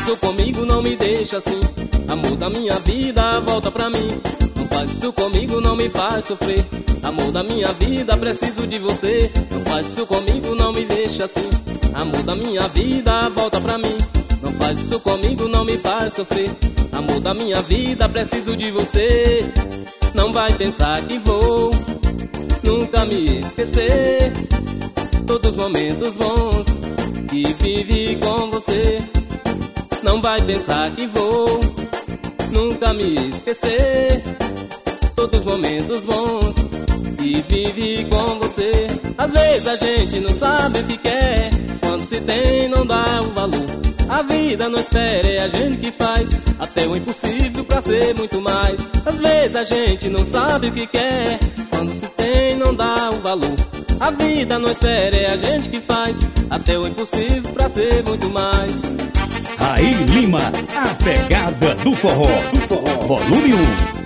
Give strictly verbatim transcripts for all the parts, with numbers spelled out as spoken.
isso comigo, não me deixa assim. Amor da minha vida, volta pra mim. Não faz isso comigo, não me faz sofrer. Amor da minha vida, preciso de você. Não faz isso comigo, não me deixa assim. Amor da minha vida, volta pra mim. Não faz isso comigo, não me faz sofrer. Amor da minha vida, preciso de você. Não vai pensar que vou nunca me esquecer. Todos os momentos bons que vivi com você. Não vai pensar que vou nunca me esquecer. Todos os momentos bons que vivi com você. Às vezes a gente não sabe o que quer. Quando se tem não dá o valor. A vida não espera, é a gente que faz até o impossível pra ser muito mais. Às vezes a gente não sabe o que quer. Quando se tem não dá o valor. A vida não espera, é a gente que faz até o impossível pra ser muito mais. Raí Lima, a pegada do forró, do forró. Volume um.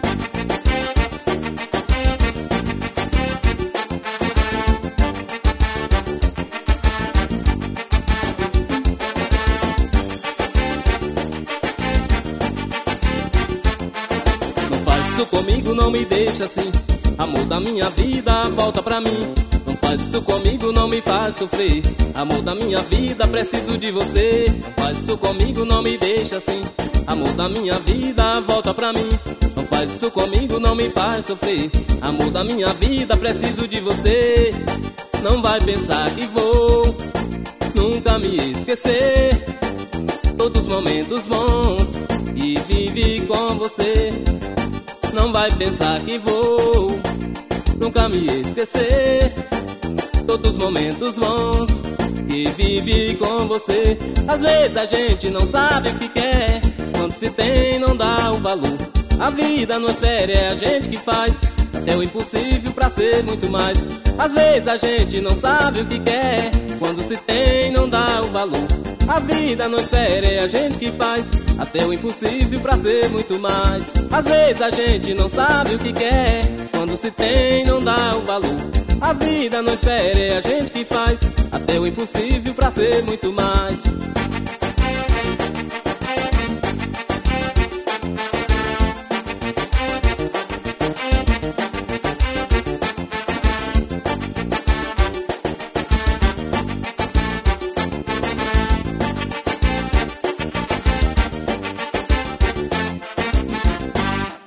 Isso comigo, não me deixa assim. Amor da minha vida, volta pra mim. Não faz isso comigo, não me faz sofrer. Amor da minha vida, preciso de você. Não faz isso comigo, não me deixa assim. Amor da minha vida, volta pra mim. Não faz isso comigo, não me faz sofrer. Amor da minha vida, preciso de você. Não vai pensar que vou nunca me esquecer. Todos os momentos bons que vivi com você. Não vai pensar que vou nunca me esquecer. Todos os momentos bons que vivi com você. Às vezes a gente não sabe o que quer. Quando se tem não dá o valor. A vida não espera, é a gente que faz até o impossível pra ser muito mais. Às vezes a gente não sabe o que quer. Quando se tem não dá o valor. A vida não espera, é a gente que faz até o impossível pra ser muito mais. Às vezes a gente não sabe o que quer. Quando se tem não dá o valor. A vida não espera, é a gente que faz até o impossível pra ser muito mais.